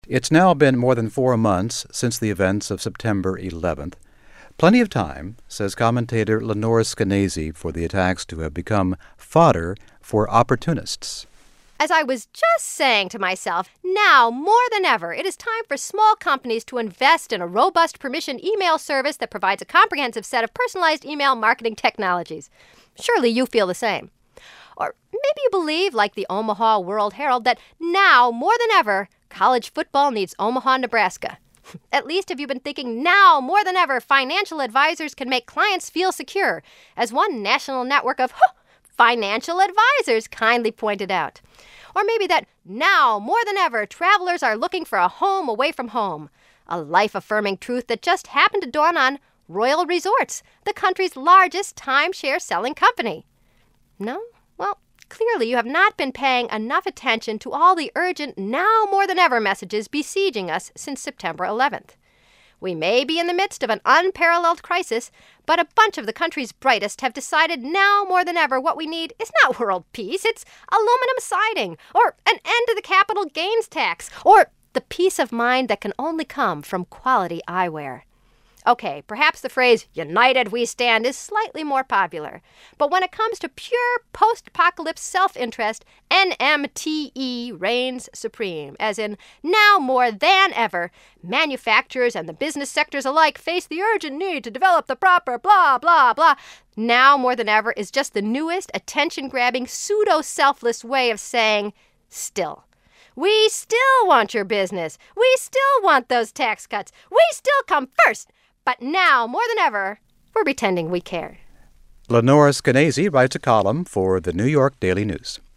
It's now been more than 4 months since the events of September 11th. Plenty of time, says commentator Lenore Skenazy, for the attacks to have become fodder for opportunists. As I was just saying to myself, now more than ever, it is time for small companies to invest in a robust permission email service that provides a comprehensive set of personalized email marketing technologies. Surely you feel the same. Or maybe you believe, like the Omaha World Herald, that now more than ever, college football needs Omaha, Nebraska. At least have you been thinking now more than ever, financial advisors can make clients feel secure, as one national network of financial advisors kindly pointed out. Or maybe that now more than ever, travelers are looking for a home away from home. A life-affirming truth that just happened to dawn on Royal Resorts, the country's largest timeshare selling company. No? Well, clearly you have not been paying enough attention to all the urgent, now more than ever messages besieging us since September 11th. We may be in the midst of an unparalleled crisis, but a bunch of the country's brightest have decided now more than ever what we need is not world peace, it's aluminum siding, or an end to the capital gains tax, or the peace of mind that can only come from quality eyewear. Okay, perhaps the phrase, "United we stand," is slightly more popular. But when it comes to pure post-apocalypse self-interest, NMTE reigns supreme, as in, now more than ever, manufacturers and the business sectors alike face the urgent need to develop the proper blah, blah, blah. Now more than ever is just the newest, attention-grabbing, pseudo-selfless way of saying, still. We still want your business. We still want those tax cuts. We still come first. But now, more than ever, we're pretending we care. Lenore Skenazy writes a column for the New York Daily News.